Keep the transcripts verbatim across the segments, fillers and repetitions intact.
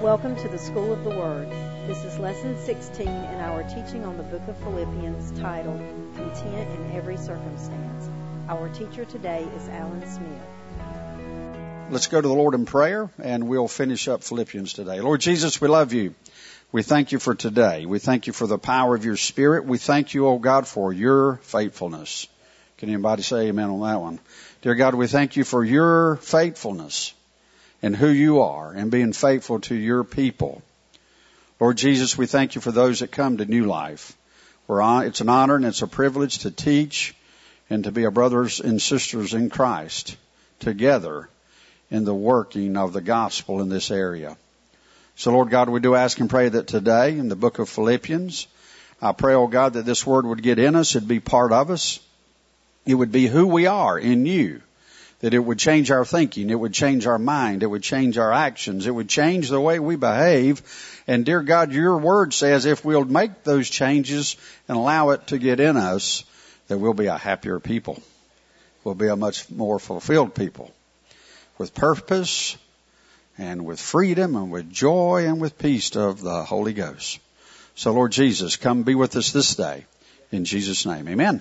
Welcome to the School of the Word. This is Lesson sixteen in our teaching on the book of Philippians titled, Content in Every Circumstance. Our teacher today is Alan Smith. Let's go to the Lord in prayer, and we'll finish up Philippians today. Lord Jesus, we love you. We thank you for today. We thank you for the power of your Spirit. We thank you, oh God, for your faithfulness. Can anybody say amen on that one? Dear God, we thank you for your faithfulness and who you are and being faithful to your people. Lord Jesus, we thank you for those that come to New Life. We're on, it's an honor and it's a privilege to teach and to be our brothers and sisters in Christ together in the working of the gospel in this area. So, Lord God, we do ask and pray that today in the book of Philippians, I pray, oh God, that this word would get in us, it'd be part of us. It would be who we are in you. That it would change our thinking, it would change our mind, it would change our actions, it would change the way we behave. And dear God, your word says if we'll make those changes and allow it to get in us, that we'll be a happier people. We'll be a much more fulfilled people with purpose and with freedom and with joy and with peace of the Holy Ghost. So Lord Jesus, come be with us this day. In Jesus' name, amen.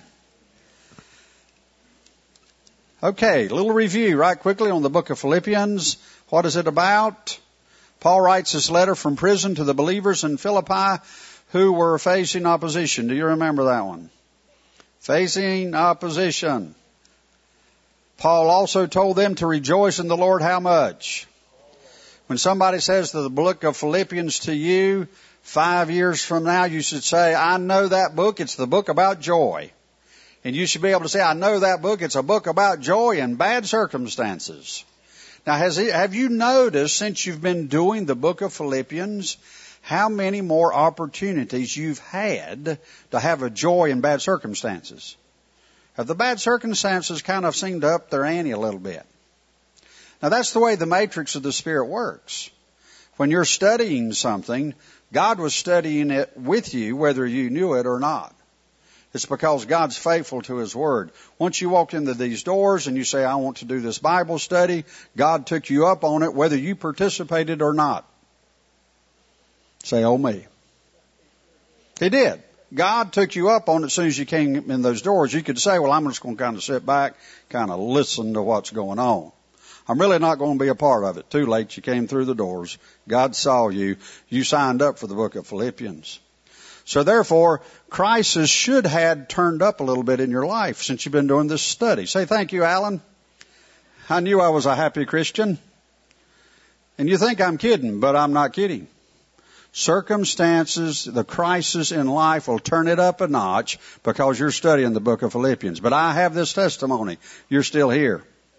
Okay, a little review right quickly on the book of Philippians. What is it about? Paul writes this letter from prison to the believers in Philippi who were facing opposition. Do you remember that one? Facing opposition. Paul also told them to rejoice in the Lord how much? When somebody says to the book of Philippians to you, five years from now, you should say, I know that book. It's the book about joy. And you should be able to say, I know that book. It's a book about joy in bad circumstances. Now, has it, have you noticed since you've been doing the book of Philippians, how many more opportunities you've had to have a joy in bad circumstances? Have the bad circumstances kind of seemed to up their ante a little bit? Now, that's the way the matrix of the Spirit works. When you're studying something, God was studying it with you, whether you knew it or not. It's because God's faithful to His Word. Once you walk into these doors and you say, I want to do this Bible study, God took you up on it whether you participated or not. Say, oh me. He did. God took you up on it as soon as you came in those doors. You could say, well, I'm just going to kind of sit back, kind of listen to what's going on. I'm really not going to be a part of it. Too late, you came through the doors. God saw you. You signed up for the book of Philippians. So therefore, crisis should have turned up a little bit in your life since you've been doing this study. Say thank you, Alan. I knew I was a happy Christian. And you think I'm kidding, but I'm not kidding. Circumstances, the crisis in life will turn it up a notch because you're studying the book of Philippians. But I have this testimony. You're still here.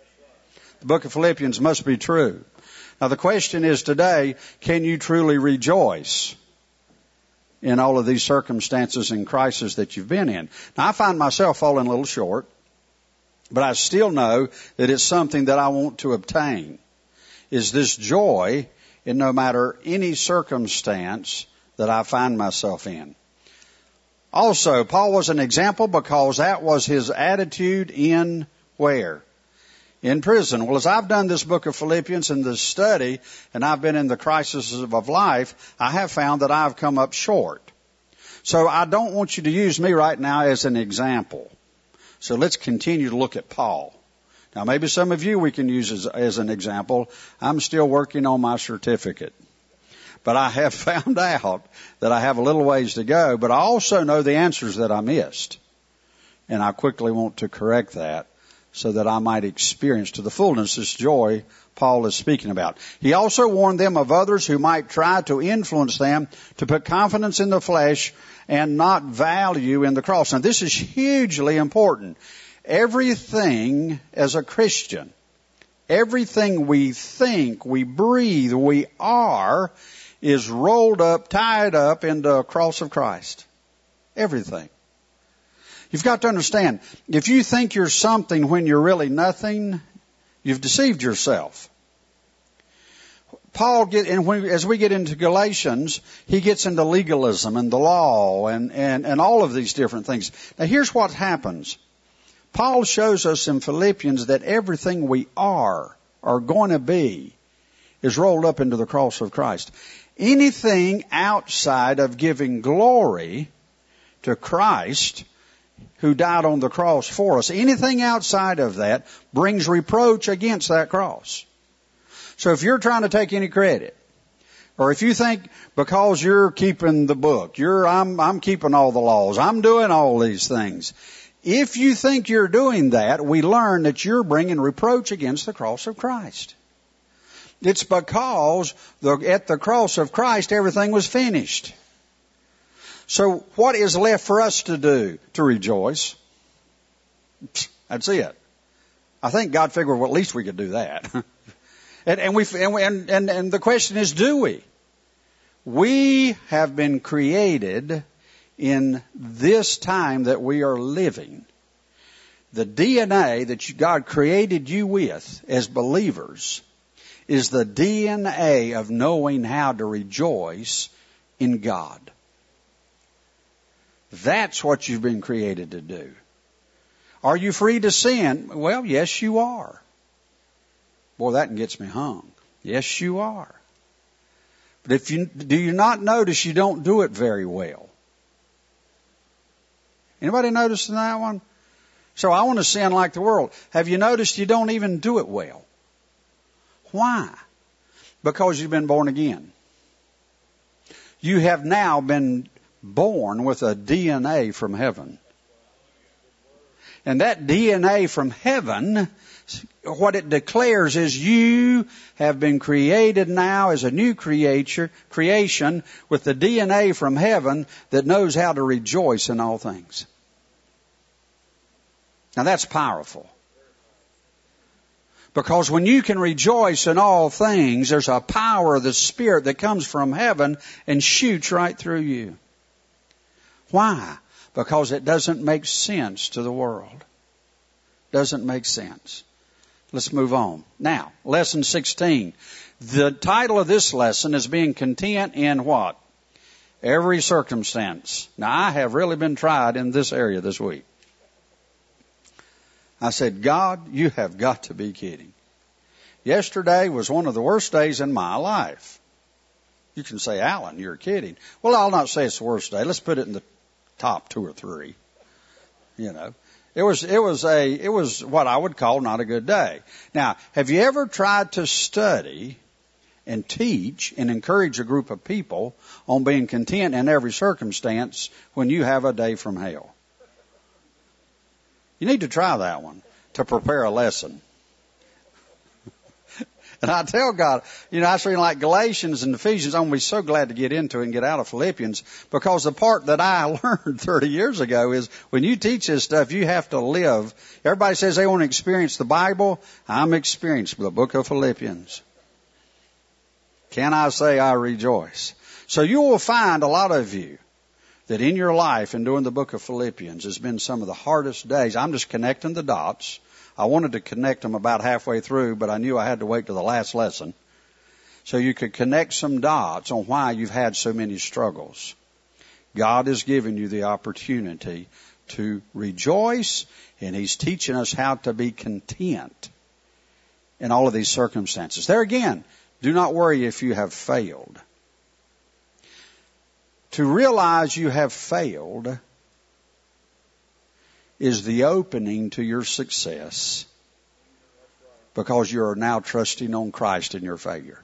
The book of Philippians must be true. Now the question is today, can you truly rejoice in all of these circumstances and crises that you've been in? Now, I find myself falling a little short, but I still know that it's something that I want to obtain, is this joy in no matter any circumstance that I find myself in. Also, Paul was an example because that was his attitude in where? In prison. Well, as I've done this book of Philippians and this study, and I've been in the crises of life, I have found that I've come up short. So I don't want you to use me right now as an example. So let's continue to look at Paul. Now, maybe some of you we can use as, as an example. I'm still working on my certificate. But I have found out that I have a little ways to go, but I also know the answers that I missed. And I quickly want to correct that, so that I might experience to the fullness this joy Paul is speaking about. He also warned them of others who might try to influence them to put confidence in the flesh and not value in the cross. Now, this is hugely important. Everything as a Christian, everything we think, we breathe, we are, is rolled up, tied up into a cross of Christ. Everything. You've got to understand, if you think you're something when you're really nothing, you've deceived yourself. Paul, get, and when, as we get into Galatians, he gets into legalism and the law and, and, and all of these different things. Now here's what happens. Paul shows us in Philippians that everything we are, are going to be, is rolled up into the cross of Christ. Anything outside of giving glory to Christ, who died on the cross for us, anything outside of that brings reproach against that cross. So if you're trying to take any credit, or if you think because you're keeping the book, you're, I'm, I'm keeping all the laws, I'm doing all these things. If you think you're doing that, we learn that you're bringing reproach against the cross of Christ. It's because the, at the cross of Christ, everything was finished. So what is left for us to do? To rejoice. That's it. I think God figured, well, at least we could do that. and, and, we, and, and, and the question is, do we? We have been created in this time that we are living. The D N A that God created you with as believers is the D N A of knowing how to rejoice in God. That's what you've been created to do. Are you free to sin? Well, yes, you are. Boy, that gets me hung. Yes, you are. But if you, do you not notice you don't do it very well? Anybody noticing that one? So I want to sin like the world. Have you noticed you don't even do it well? Why? Because you've been born again. You have now been born with a D N A from heaven. And that D N A from heaven, what it declares is you have been created now as a new creature, creation with the D N A from heaven that knows how to rejoice in all things. Now that's powerful. Because when you can rejoice in all things, there's a power of the Spirit that comes from heaven and shoots right through you. Why? Because it doesn't make sense to the world. Doesn't make sense. Let's move on. Now, lesson sixteen. The title of this lesson is being content in what? Every circumstance. Now, I have really been tried in this area this week. I said, God, you have got to be kidding. Yesterday was one of the worst days in my life. You can say, Alan, you're kidding. Well, I'll not say it's the worst day. Let's put it in the top two or three. You know, it was, it was a, it was what I would call not a good day. Now, have you ever tried to study and teach and encourage a group of people on being content in every circumstance when you have a day from hell? You need to try that one to prepare a lesson. And I tell God, you know, I was reading like Galatians and Ephesians. I'm going to be so glad to get into it and get out of Philippians, because the part that I learned thirty years ago is when you teach this stuff, you have to live. Everybody says they want to experience the Bible. I'm experienced with the book of Philippians. Can I say I rejoice? So you will find a lot of you that in your life and doing the book of Philippians has been some of the hardest days. I'm just connecting the dots. I wanted to connect them about halfway through, but I knew I had to wait to the last lesson so you could connect some dots on why you've had so many struggles. God has given you the opportunity to rejoice, and He's teaching us how to be content in all of these circumstances. There again, do not worry if you have failed. To realize you have failed is the opening to your success, because you are now trusting on Christ in your failure.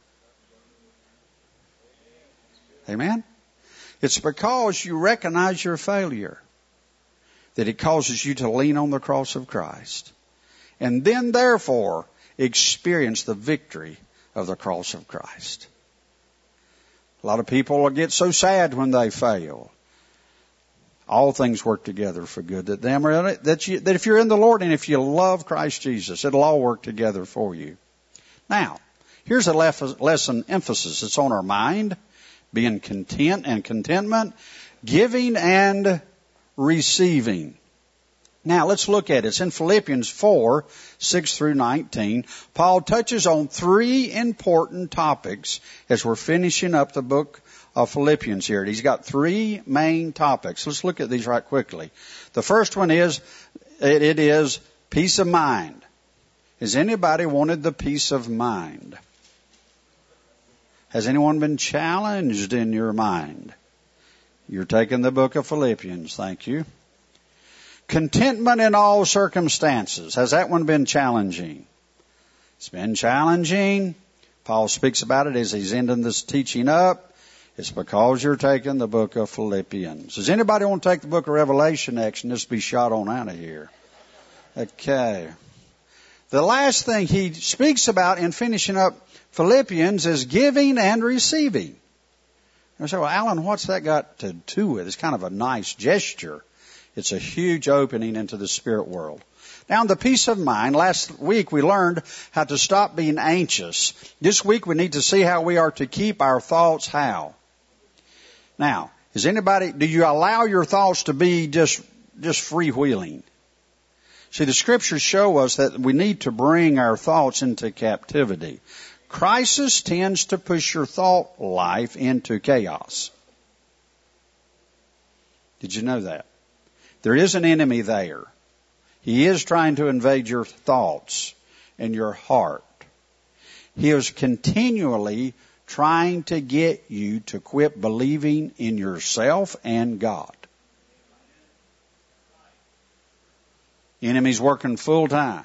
Amen? It's because you recognize your failure that it causes you to lean on the cross of Christ, and then therefore experience the victory of the cross of Christ. A lot of people get so sad when they fail. All things work together for good that them are in it, that you, that if you're in the Lord and if you love Christ Jesus, it'll all work together for you. Now, here's a lesson emphasis. It's on our mind, being content and contentment, giving and receiving. Now, let's look at it. It's in Philippians four, six through nineteen. Paul touches on three important topics as we're finishing up the book of Philippians here. He's got three main topics. Let's look at these right quickly. The first one is, it, it is peace of mind. Has anybody wanted the peace of mind? Has anyone been challenged in your mind? You're taking the book of Philippians. Thank you. Contentment in all circumstances. Has that one been challenging? It's been challenging. Paul speaks about it as he's ending this teaching up. It's because you're taking the book of Philippians. Does anybody want to take the book of Revelation next and just be shot on out of here? Okay. The last thing he speaks about in finishing up Philippians is giving and receiving. I say, well, Alan, what's that got to do with? It's kind of a nice gesture. It's a huge opening into the spirit world. Now, the peace of mind, last week we learned how to stop being anxious. This week we need to see how we are to keep our thoughts how. Now, is anybody, do you allow your thoughts to be just, just freewheeling? See, the scriptures show us that we need to bring our thoughts into captivity. Crisis tends to push your thought life into chaos. Did you know that? There is an enemy there. He is trying to invade your thoughts and your heart. He is continually trying to get you to quit believing in yourself and God. Enemy's working full time.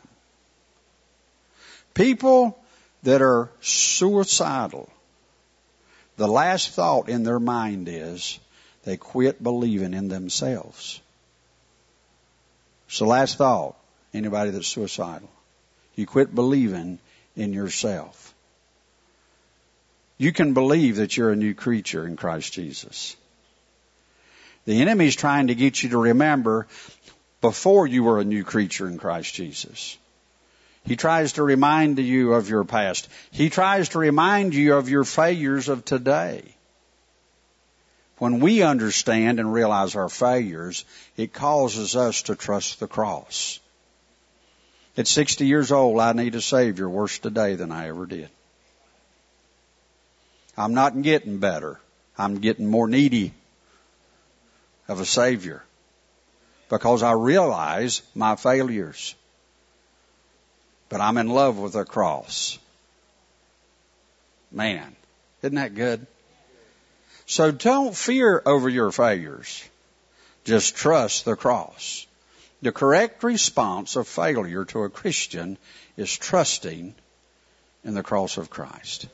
People that are suicidal, the last thought in their mind is they quit believing in themselves. It's the last thought. Anybody that's suicidal. You quit believing in yourself. You can believe that you're a new creature in Christ Jesus. The enemy's trying to get you to remember before you were a new creature in Christ Jesus. He tries to remind you of your past. He tries to remind you of your failures of today. When we understand and realize our failures, it causes us to trust the cross. At sixty years old, I need a Savior worse today than I ever did. I'm not getting better. I'm getting more needy of a Savior because I realize my failures. But I'm in love with the cross. Man, isn't that good? So don't fear over your failures. Just trust the cross. The correct response of failure to a Christian is trusting in the cross of Christ.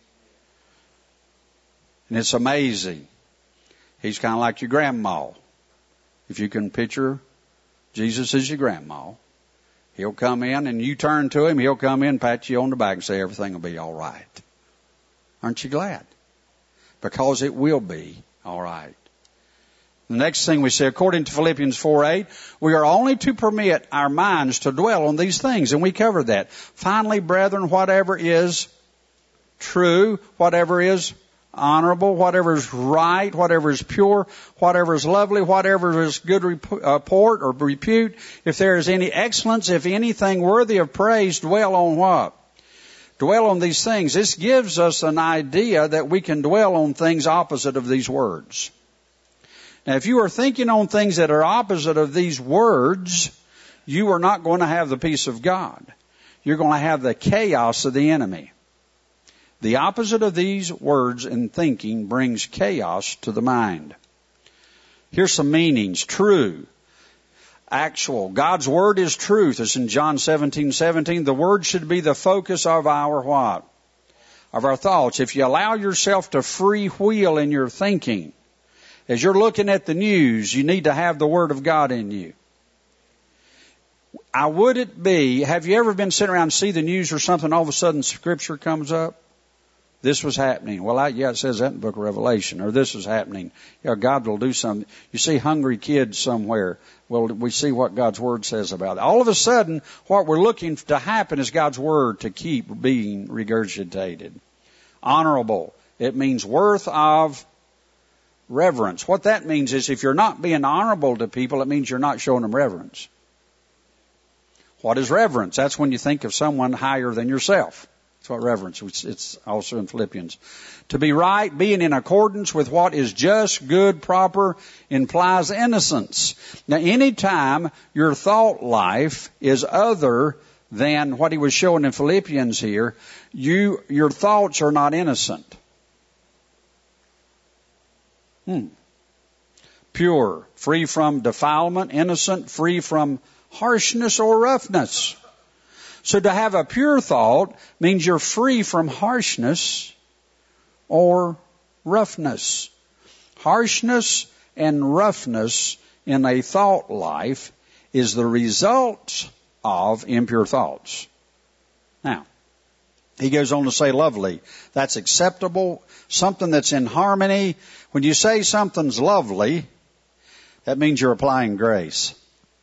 And it's amazing. He's kind of like your grandma. If you can picture Jesus as your grandma, he'll come in and you turn to him, he'll come in, pat you on the back and say everything will be all right. Aren't you glad? Because it will be all right. The next thing we say, according to Philippians four eight, we are only to permit our minds to dwell on these things, and we covered that. Finally, brethren, whatever is true, whatever is honorable, whatever is right, whatever is pure, whatever is lovely, whatever is good report or repute, if there is any excellence, if anything worthy of praise, dwell on what? Dwell on these things. This gives us an idea that we can dwell on things opposite of these words. Now, if you are thinking on things that are opposite of these words, you are not going to have the peace of God. You're going to have the chaos of the enemy. The opposite of these words and thinking brings chaos to the mind. Here's some meanings. True. Actual. God's Word is truth. It's in John seventeen seventeen. The Word should be the focus of our what? Of our thoughts. If you allow yourself to freewheel in your thinking, as you're looking at the news, you need to have the Word of God in you. How would it be, have you ever been sitting around and see the news or something, all of a sudden Scripture comes up? This was happening. Well, I, yeah, it says that in the book of Revelation. Or this is happening. Yeah, God will do something. You see hungry kids somewhere. Well, we see what God's Word says about it. All of a sudden, what we're looking to happen is God's Word to keep being regurgitated. Honorable. It means worth of reverence. What that means is if you're not being honorable to people, it means you're not showing them reverence. What is reverence? That's when you think of someone higher than yourself. That's what reverence is. It's also in Philippians. To be right, being in accordance with what is just, good, proper, implies innocence. Now, anytime your thought life is other than what he was showing in Philippians here, you, your thoughts are not innocent. Hmm. Pure, free from defilement, innocent, free from harshness or roughness. So to have a pure thought means you're free from harshness or roughness. Harshness and roughness in a thought life is the result of impure thoughts. Now, he goes on to say lovely. That's acceptable, something that's in harmony. When you say something's lovely, that means you're applying grace.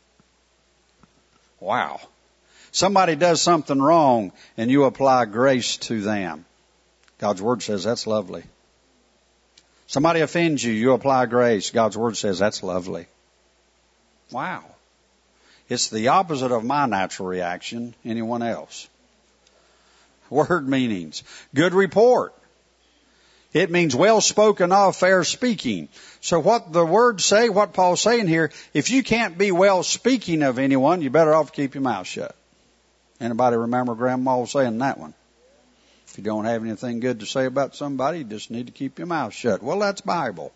Wow. Somebody does something wrong and you apply grace to them. God's Word says that's lovely. Somebody offends you, you apply grace. God's Word says that's lovely. Wow. It's the opposite of my natural reaction. Anyone else? Word meanings. Good report. It means well spoken of, fair speaking. So what the words say, what Paul's saying here, if you can't be well speaking of anyone, you better off keep your mouth shut. Anybody remember Grandma saying that one? If you don't have anything good to say about somebody, you just need to keep your mouth shut. Well, that's Bible.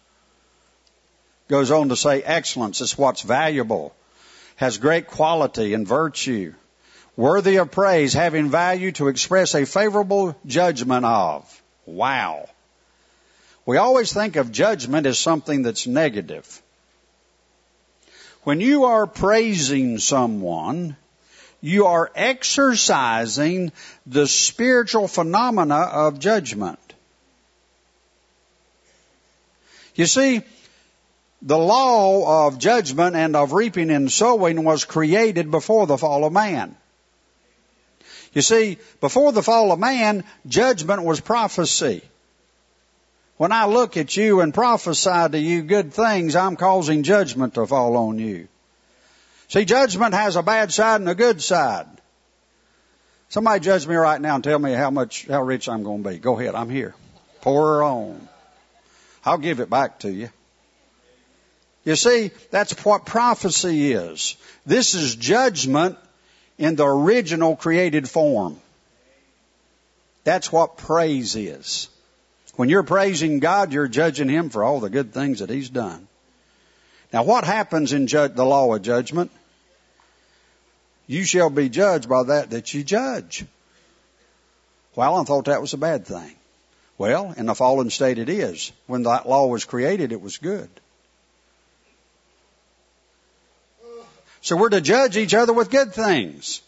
Goes on to say excellence is what's valuable, has great quality and virtue, worthy of praise, having value to express a favorable judgment of. Wow. We always think of judgment as something that's negative. When you are praising someone, you are exercising the spiritual phenomena of judgment. You see, the law of judgment and of reaping and sowing was created before the fall of man. You see, before the fall of man, judgment was prophecy. When I look at you and prophesy to you good things, I'm causing judgment to fall on you. See, judgment has a bad side and a good side. Somebody judge me right now and tell me how much, how rich I'm going to be. Go ahead, I'm here. Pour her on. I'll give it back to you. You see, that's what prophecy is. This is judgment in the original created form. That's what praise is. When you're praising God, you're judging Him for all the good things that He's done. Now, what happens in ju- the law of judgment? You shall be judged by that that you judge. Well, I thought that was a bad thing. Well, in the fallen state it is. When that law was created, it was good. So we're to judge each other with good things.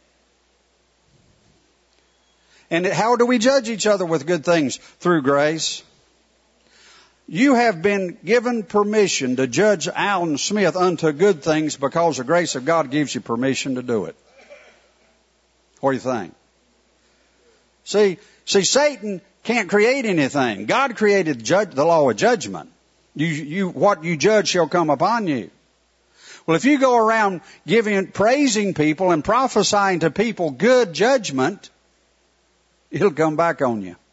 And how do we judge each other with good things? Through grace. You have been given permission to judge Alan Smith unto good things because the grace of God gives you permission to do it. What do you think? See, see, Satan can't create anything. God created judge, the law of judgment. You, you, what you judge shall come upon you. Well, if you go around giving, praising people and prophesying to people good judgment, it'll come back on you.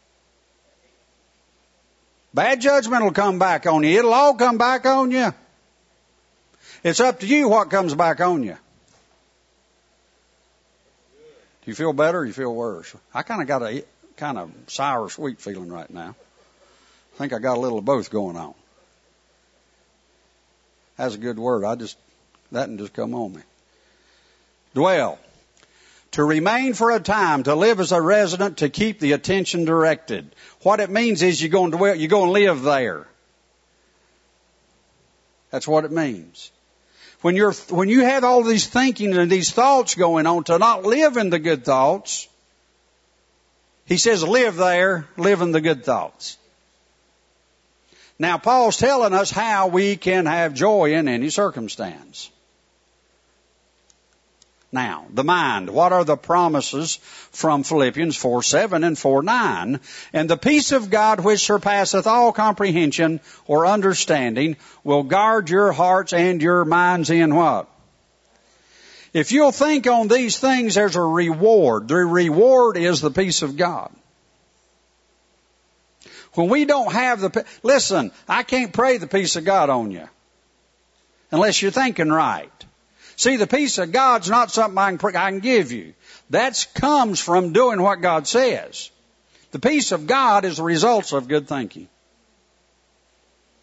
Bad judgment will come back on you. It'll all come back on you. It's up to you what comes back on you. Do you feel better or you feel worse? I kind of got a kind of sour, sweet feeling right now. I think I got a little of both going on. That's a good word. I just, that didn't just come on me. Dwell. To remain for a time, to live as a resident, to keep the attention directed. What it means is you're going to dwell, you're going to live there. That's what it means. When you're, when you have all these thinking and these thoughts going on, to not live in the good thoughts, he says live there, live in the good thoughts. Now, Paul's telling us how we can have joy in any circumstance. Now, the mind. What are the promises from Philippians four seven and four nine? And the peace of God which surpasseth all comprehension or understanding will guard your hearts and your minds in what? If you'll think on these things, there's a reward. The reward is the peace of God. When we don't have the, listen, I can't pray the peace of God on you unless you're thinking right. See, the peace of God's not something I can, I can give you. That comes from doing what God says. The peace of God is the results of good thinking.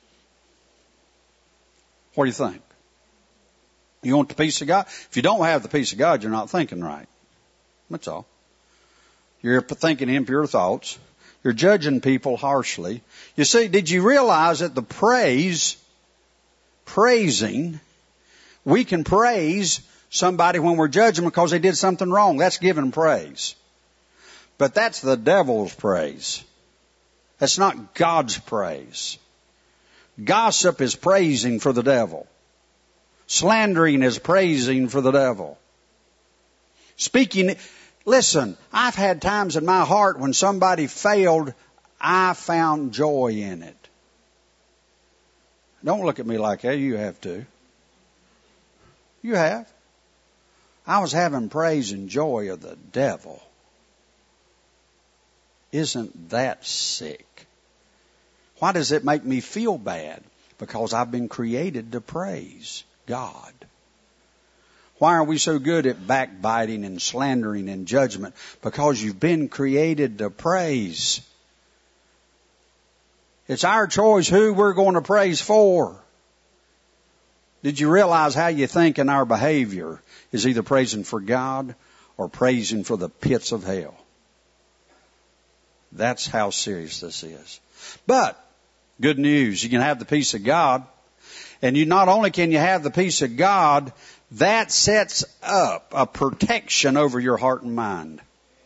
What do you think? You want the peace of God? If you don't have the peace of God, you're not thinking right. That's all. You're thinking impure thoughts. You're judging people harshly. You see, did you realize that the praise, praising, we can praise somebody when we're judging because they did something wrong. That's giving praise. But that's the devil's praise. That's not God's praise. Gossip is praising for the devil. Slandering is praising for the devil. Speaking, listen, I've had times in my heart when somebody failed, I found joy in it. Don't look at me like that. You have to. You have. I was having praise and joy of the devil. Isn't that sick? Why does it make me feel bad? Because I've been created to praise God. Why are we so good at backbiting and slandering and judgment? Because you've been created to praise. It's our choice who we're going to praise for. Did you realize how you think in our behavior is either praising for God or praising for the pits of hell? That's how serious this is. But, good news, you can have the peace of God. And you not only can you have the peace of God, that sets up a protection over your heart and mind.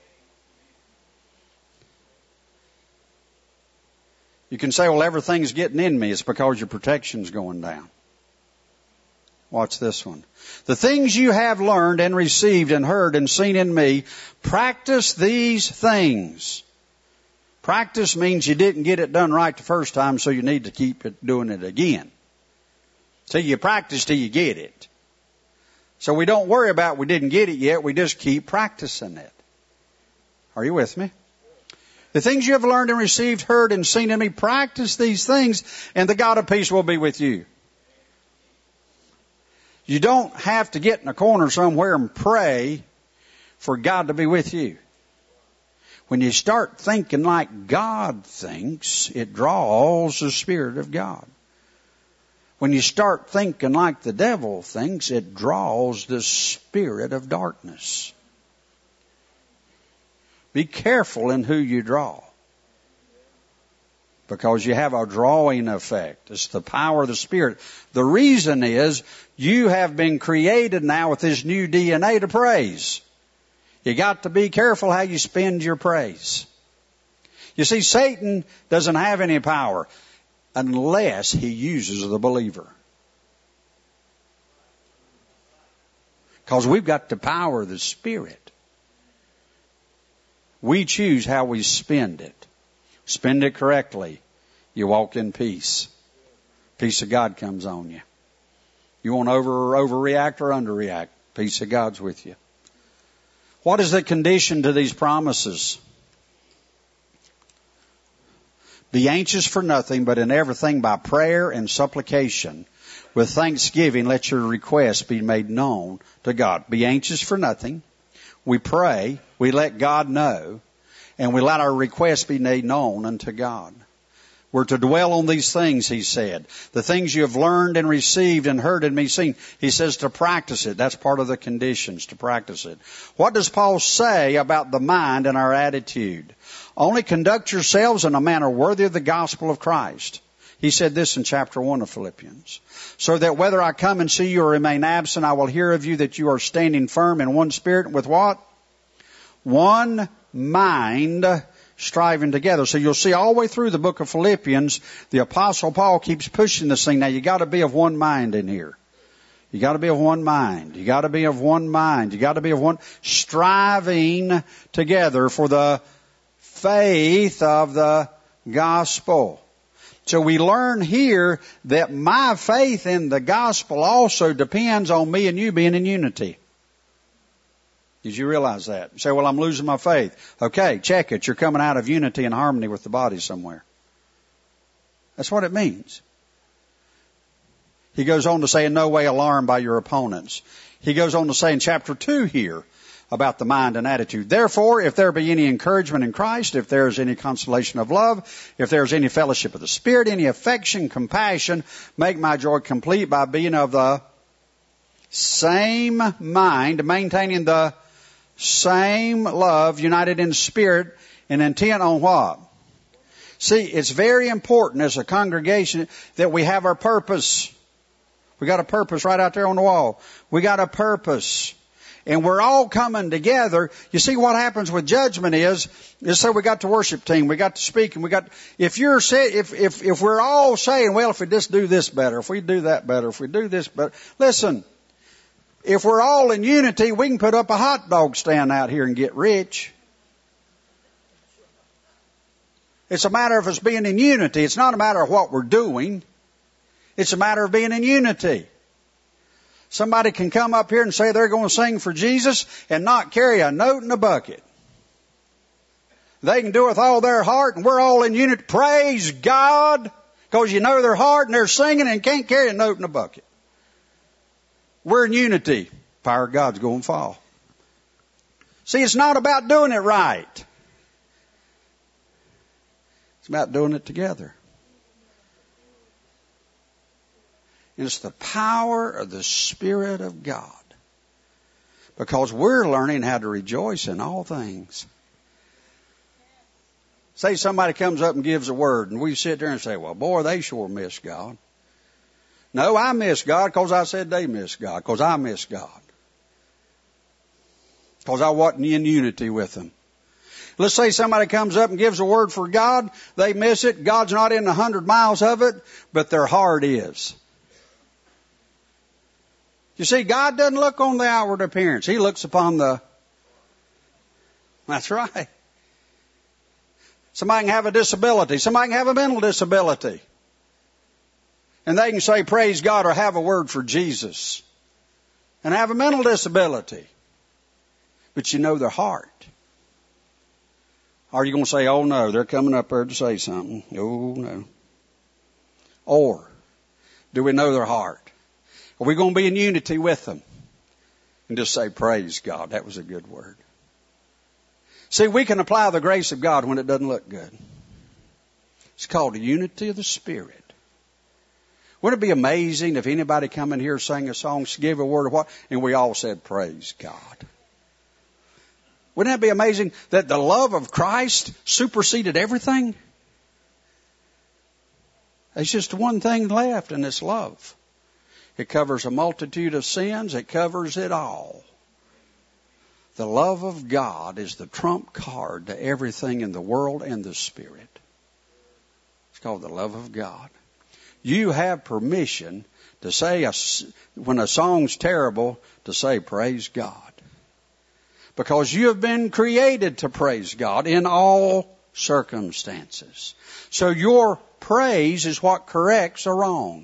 You can say, well, everything's getting in me. It's because your protection's going down. Watch this one. The things you have learned and received and heard and seen in me, practice these things. Practice means you didn't get it done right the first time, so you need to keep it doing it again. So you practice till you get it. So we don't worry about we didn't get it yet. We just keep practicing it. Are you with me? The things you have learned and received, heard, and seen in me, practice these things, and the God of peace will be with you. You don't have to get in a corner somewhere and pray for God to be with you. When you start thinking like God thinks, it draws the Spirit of God. When you start thinking like the devil thinks, it draws the spirit of darkness. Be careful in who you draw. Because you have a drawing effect. It's the power of the Spirit. The reason is you have been created now with this new D N A to praise. You got to be careful how you spend your praise. You see, Satan doesn't have any power unless he uses the believer. Because we've got the power of the Spirit. We choose how we spend it. Spend it correctly. You walk in peace. Peace of God comes on you. You won't over, overreact or underreact. Peace of God's with you. What is the condition to these promises? Be anxious for nothing, but in everything by prayer and supplication, with thanksgiving, let your requests be made known to God. Be anxious for nothing. We pray, we let God know, and we let our requests be made known unto God. We're to dwell on these things, he said. The things you have learned and received and heard and me seen. He says to practice it. That's part of the conditions, to practice it. What does Paul say about the mind and our attitude? Only conduct yourselves in a manner worthy of the gospel of Christ. He said this in chapter one of Philippians. So that whether I come and see you or remain absent, I will hear of you that you are standing firm in one spirit with what? One mind, striving together. So you'll see all the way through the book of Philippians, the Apostle Paul keeps pushing this thing. Now you got to be of one mind in here. You got to be of one mind. You got to be of one mind. You got to be of one, striving together for the faith of the gospel. So we learn here that my faith in the gospel also depends on me and you being in unity. Did you realize that? You say, well, I'm losing my faith. Okay, check it. You're coming out of unity and harmony with the body somewhere. That's what it means. He goes on to say, in no way alarmed by your opponents. He goes on to say in chapter two here, about the mind and attitude. Therefore, if there be any encouragement in Christ, if there is any consolation of love, if there is any fellowship of the Spirit, any affection, compassion, make my joy complete by being of the same mind, maintaining the same love, united in spirit, and intent on what? See, it's very important as a congregation that we have our purpose. We got a purpose right out there on the wall. We got a purpose. And we're all coming together. You see what happens with judgment is, is so we got the worship team, we got the speaking, we got, if you're say, if, if, if we're all saying, well, if we just do this better, if we do that better, if we do this better, listen, if we're all in unity, we can put up a hot dog stand out here and get rich. It's a matter of us being in unity. It's not a matter of what we're doing. It's a matter of being in unity. Somebody can come up here and say they're going to sing for Jesus and not carry a note in a bucket. They can do it with all their heart, and we're all in unity. Praise God, because you know their heart and they're singing and can't carry a note in a bucket. We're in unity. Power of God's going to fall. See, it's not about doing it right. It's about doing it together. It's the power of the Spirit of God. Because we're learning how to rejoice in all things. Say somebody comes up and gives a word, and we sit there and say, well, boy, they sure miss God. No, I miss God because I said they miss God, because I miss God. Because I wasn't in unity with them. Let's say somebody comes up and gives a word for God. They miss it. God's not in a hundred miles of it, but their heart is. You see, God doesn't look on the outward appearance. He looks upon the... That's right. Somebody can have a disability. Somebody can have a mental disability. And they can say, praise God, or have a word for Jesus. And have a mental disability. But you know their heart. Are you going to say, oh no, they're coming up there to say something? Oh no. Or, do we know their heart? Are we going to be in unity with them? And just say, praise God. That was a good word. See, we can apply the grace of God when it doesn't look good. It's called the unity of the Spirit. Wouldn't it be amazing if anybody come in here, sang a song, gave a word of what, and we all said, praise God. Wouldn't that be amazing that the love of Christ superseded everything? There's just one thing left, and it's love. It covers a multitude of sins. It covers it all. The love of God is the trump card to everything in the world and the Spirit. It's called the love of God. You have permission to say, a, when a song's terrible, to say, praise God. Because you have been created to praise God in all circumstances. So your praise is what corrects a wrong.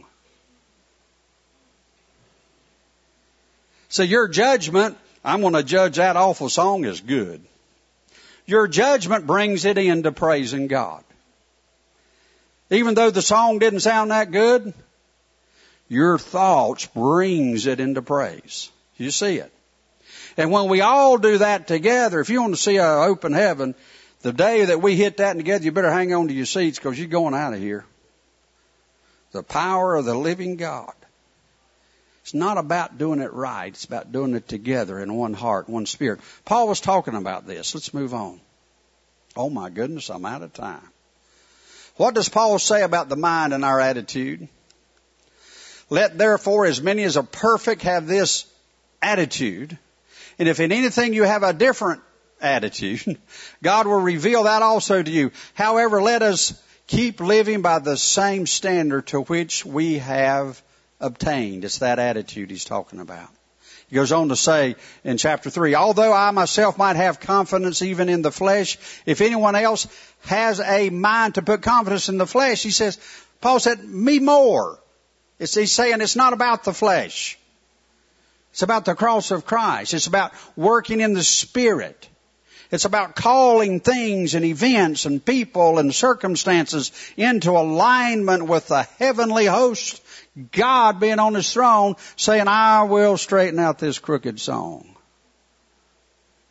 So your judgment, I'm going to judge that awful song as good. Your judgment brings it into praising God. Even though the song didn't sound that good, your thoughts brings it into praise. You see it. And when we all do that together, if you want to see an open heaven, the day that we hit that together, you better hang on to your seats because you're going out of here. The power of the living God. It's not about doing it right. It's about doing it together in one heart, one spirit. Paul was talking about this. Let's move on. Oh my goodness, I'm out of time. What does Paul say about the mind and our attitude? Let therefore as many as are perfect have this attitude. And if in anything you have a different attitude, God will reveal that also to you. However, let us keep living by the same standard to which we have obtained. It's that attitude he's talking about. He goes on to say in chapter three, although I myself might have confidence even in the flesh, if anyone else has a mind to put confidence in the flesh, he says, Paul said, me more. It's, he's saying it's not about the flesh. It's about the cross of Christ. It's about working in the Spirit. It's about calling things and events and people and circumstances into alignment with the heavenly host, God being on His throne, saying, I will straighten out this crooked song.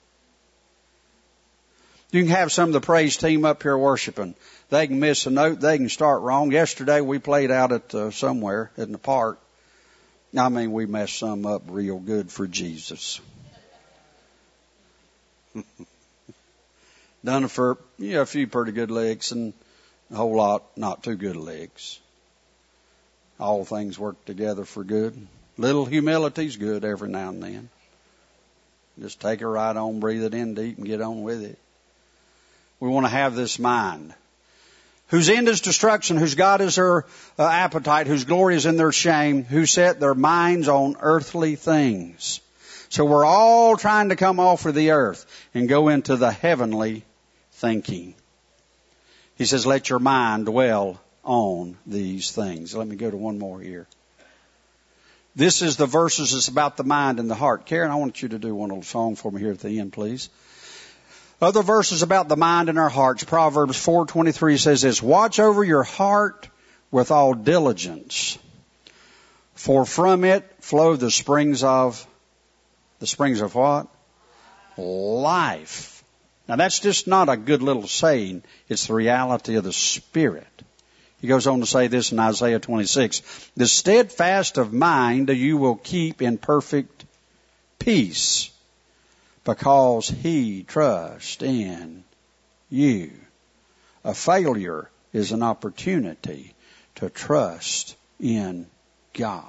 You can have some of the praise team up here worshiping. They can miss a note. They can start wrong. Yesterday we played out at uh, somewhere in the park. I mean, we messed some up real good for Jesus. Done it for, you know, a few pretty good licks and a whole lot not too good licks. All things work together for good. Little humility's good every now and then. Just take it right on, breathe it in deep, and get on with it. We want to have this mind, whose end is destruction, whose God is their uh, appetite, whose glory is in their shame, who set their minds on earthly things. So we're all trying to come off of the earth and go into the heavenly thinking. He says, let your mind dwell on these things. Let me go to one more here. This is the verses that's about the mind and the heart. Karen, I want you to do one little song for me here at the end, please. Other verses about the mind and our hearts. Proverbs four twenty-three says this, watch over your heart with all diligence, for from it flow the springs of, the springs of what? Life. Now that's just not a good little saying. It's the reality of the Spirit. He goes on to say this in Isaiah twenty-six, the steadfast of mind you will keep in perfect peace, because he trusts in you. A failure is an opportunity to trust in God.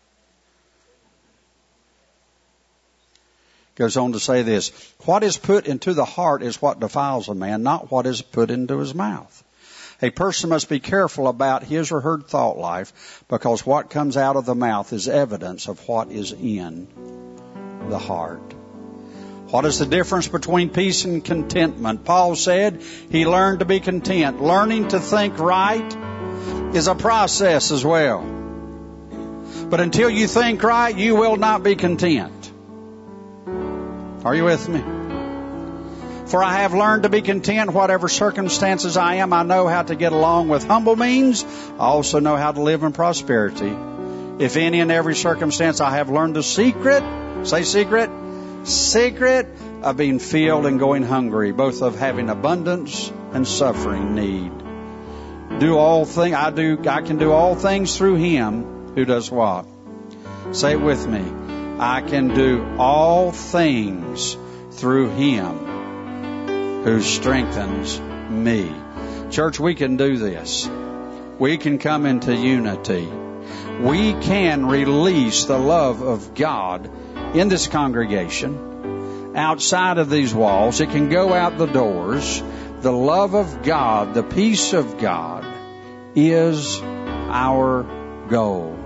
Goes on to say this, what is put into the heart is what defiles a man, not what is put into his mouth. A person must be careful about his or her thought life, because what comes out of the mouth is evidence of what is in the heart. What is the difference between peace and contentment? Paul said he learned to be content. Learning to think right is a process as well. But until you think right, you will not be content. Are you with me? For I have learned to be content, whatever circumstances I am. I know how to get along with humble means. I also know how to live in prosperity. If any and every circumstance I have learned the secret, say secret, secret of being filled and going hungry, both of having abundance and suffering need. Do all things, I do, I can do all things through Him who does what? Say it with me. I can do all things through Him who strengthens me. Church, we can do this. We can come into unity. We can release the love of God in this congregation, outside of these walls. It can go out the doors. The love of God, the peace of God is our goal.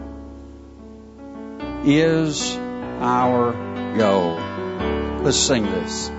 Is our goal. Let's sing this.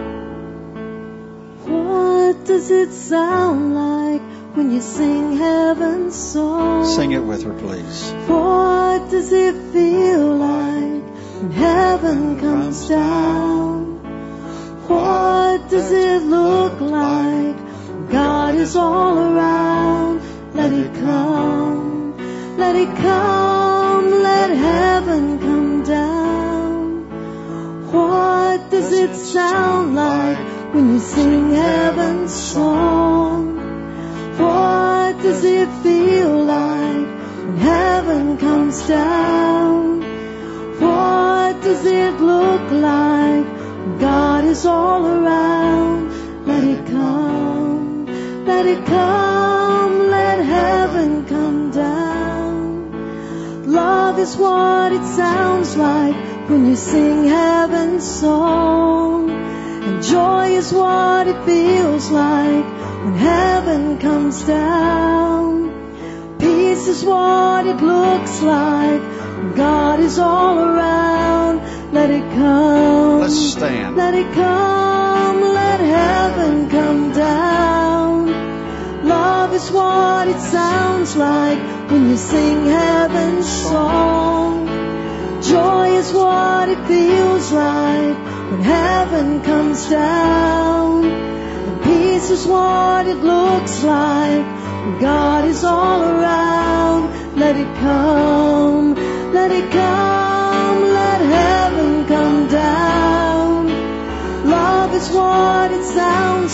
What does it sound like when you sing heaven's song? Sing it with her, please. What does it feel like when heaven comes down? What does it look like when God is all around? Let it come, let it come, let heaven come down. What does it sound like when you sing heaven's song? What does it feel like when heaven comes down? What does it look like when God is all around? Let it come, let it come, let heaven come down. Love is what it sounds like when you sing heaven's song. And joy is what it feels like when heaven comes down. Peace is what it looks like when God is all around. Let it come. Let's stand. Let it come. Let heaven come down. Love is what it sounds like when you sing heaven's song. Joy is what it feels like when heaven comes down. And peace is what it looks like when God is all around. Let it come, let it come, let heaven come down. Love is what it sounds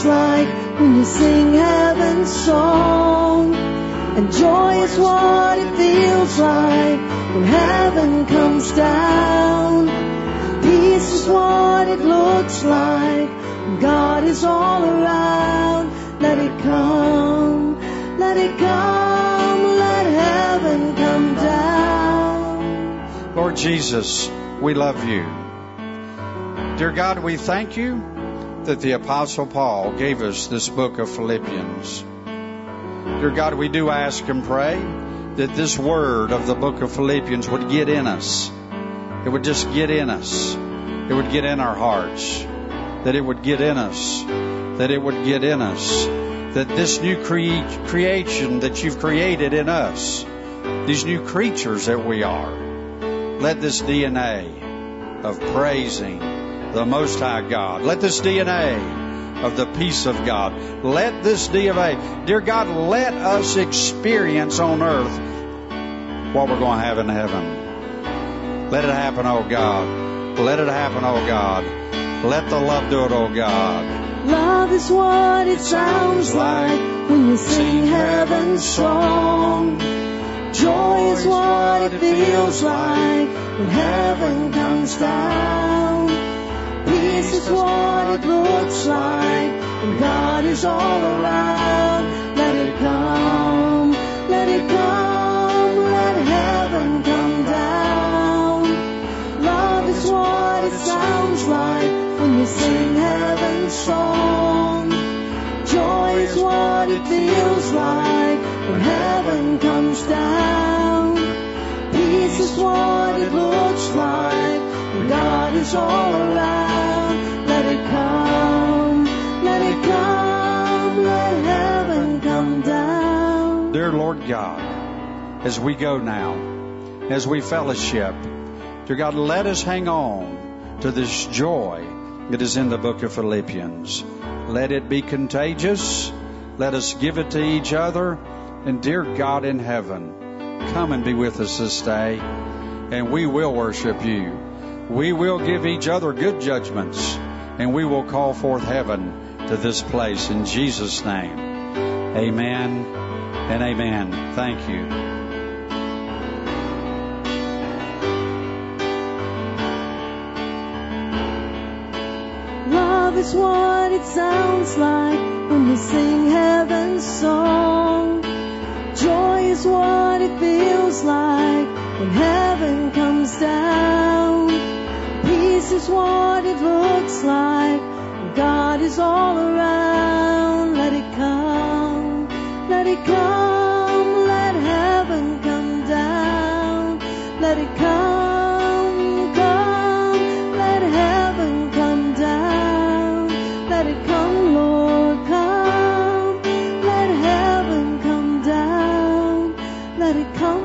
feels like when you sing heaven's song. And joy is what it feels like when heaven comes down. Peace is what it looks like when God is all around. Let it come, let it come, let heaven come down. Lord Jesus, we love you. Dear God, we thank you that the Apostle Paul gave us this book of Philippians. Dear God, we do ask and pray that this word of the book of Philippians would get in us. It would just get in us. It would get in our hearts. That it would get in us. That it would get in us. That this new cre- creation that you've created in us, these new creatures that we are, let this D N A of praising the Most High God, let this D N A of the peace of God, let this D N A, dear God, let us experience on earth what we're going to have in heaven. Let it happen, oh God. Let it happen, oh God. Let the love do it, oh God. Love is what it sounds like when you sing heaven's song. Joy is what it feels like when heaven comes down. Peace is what it looks like when God is all around. Let it come, let it come, let heaven come down. Love is what it sounds like when you sing heaven's song. Joy is what it feels like when heaven comes down. Peace is what it looks like when God is all around. Let it come, let it come, let heaven come down. Dear Lord God, as we go now, as we fellowship, dear God, let us hang on to this joy that is in the book of Philippians. Let it be contagious. Let us give it to each other. And dear God in heaven, come and be with us this day, and we will worship you. We will give each other good judgments, and we will call forth heaven to this place in Jesus' name. Amen and amen. Thank you. Love is what it sounds like when you sing heaven's song. Joy is what it feels like when heaven comes down. Peace is what it looks like when God is all around. Let it come, let it come, let heaven come down. Let it come, come, let heaven come down. Let it come, Lord, come. Let heaven come down. Let it come.